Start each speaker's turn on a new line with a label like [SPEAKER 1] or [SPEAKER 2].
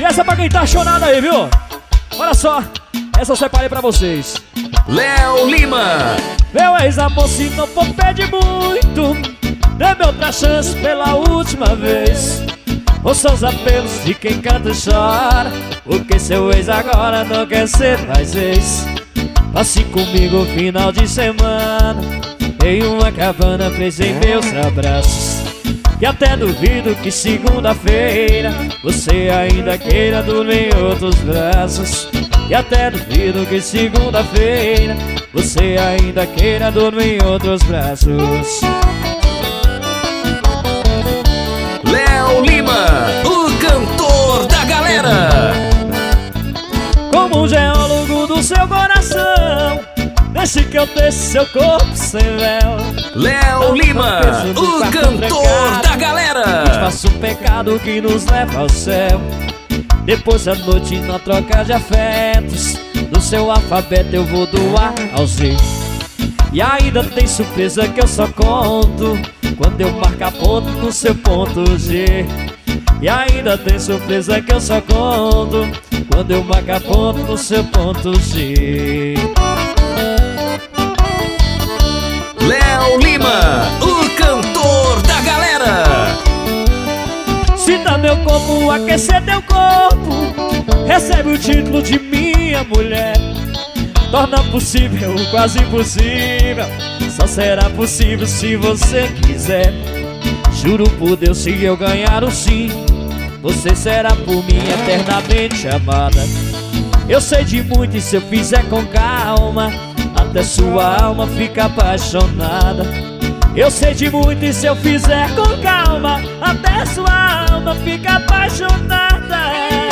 [SPEAKER 1] E essa é pra quem tá chorando aí, viu? Olha só, essa eu separei pra vocês.
[SPEAKER 2] Léo Lima.
[SPEAKER 1] Meu ex-amor, se não for pedir muito, dê-me outra chance pela última vez. Ouça os apelos de quem canta e chora, porque seu ex agora não quer ser mais ex. Passe comigo o final de semana em uma cabana presa em meus abraços. E até duvido que segunda-feira você ainda queira dormir em outros braços. E até duvido que segunda-feira você ainda queira dormir em outros braços.
[SPEAKER 2] Léo Lima, o cantor da galera.
[SPEAKER 1] Como um geólogo do seu coração, deixe que eu teste seu corpo sem véu.
[SPEAKER 2] Léo Lima, o cantor da galera.
[SPEAKER 1] Faça um pecado que nos leva ao céu. Depois da noite na troca de afetos, no seu alfabeto eu vou do A ao Z. E ainda tem surpresa que eu só conto quando eu marcar ponto no seu ponto G. E ainda tem surpresa que eu só conto quando eu marcar ponto no seu ponto G.
[SPEAKER 2] Léo Lima, o cantor da galera.
[SPEAKER 1] Sinta meu corpo, aquecer teu corpo, recebe o título de minha mulher. Torna possível o quase impossível, só será possível se você quiser. Juro por Deus, se eu ganhar o sim, você será por mim eternamente amada. Eu sei de muito e se eu fizer com calma, até sua alma fica apaixonada. Eu sei de muito e se eu fizer com calma, até sua alma fica apaixonada.